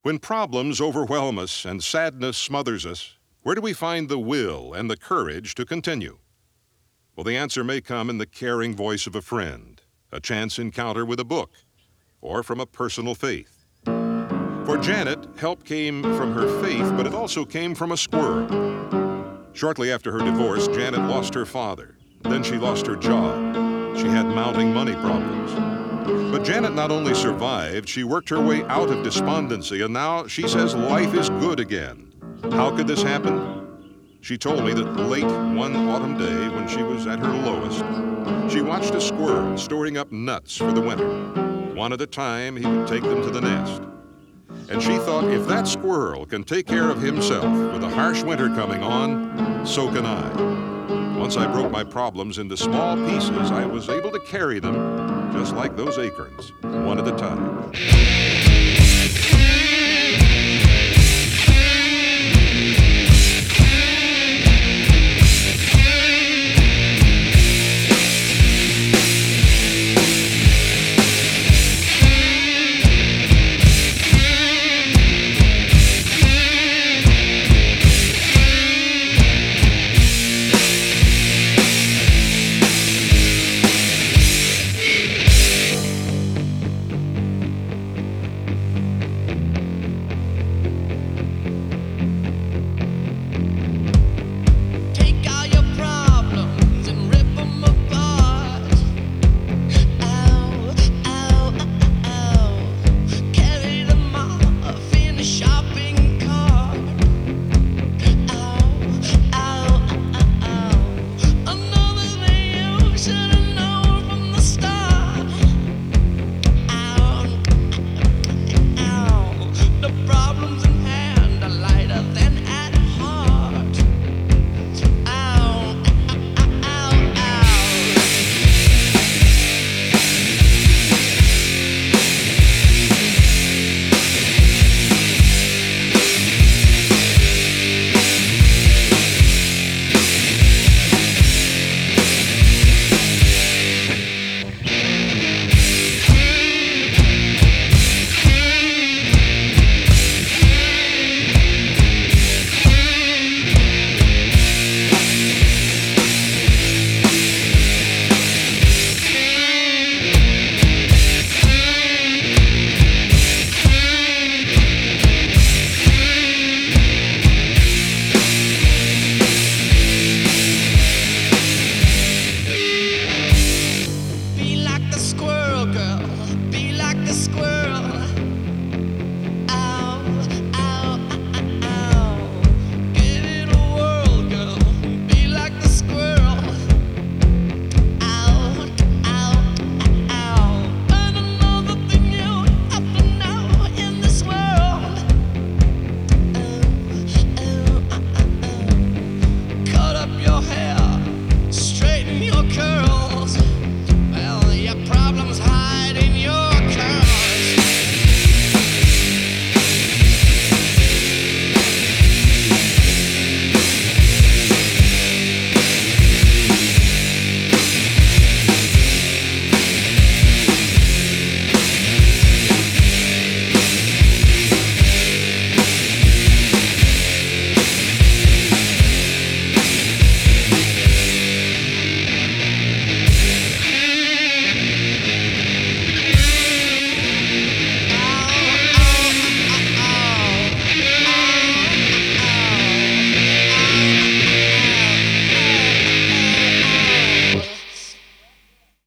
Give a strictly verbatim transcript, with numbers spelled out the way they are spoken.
When problems overwhelm us and sadness smothers us, where do we find the will and the courage to continue? Well, the answer may come in the caring voice of a friend, a chance encounter with a book, or from a personal faith. For Janet, help came from her faith, but it also came from a squirrel. Shortly after her divorce, Janet lost her father. Then she lost her job. She had mounting money problems. But Janet not only survived, she worked her way out of despondency, and now she says life is good again. How could this happen? She told me that late one autumn day, when she was at her lowest, she watched a squirrel storing up nuts for the winter. One at a time, he would take them to the nest. And she thought, if that squirrel can take care of himself with a harsh winter coming on, so can I. Once I broke my problems into small pieces, I was able to carry them just like those acorns, one at a time.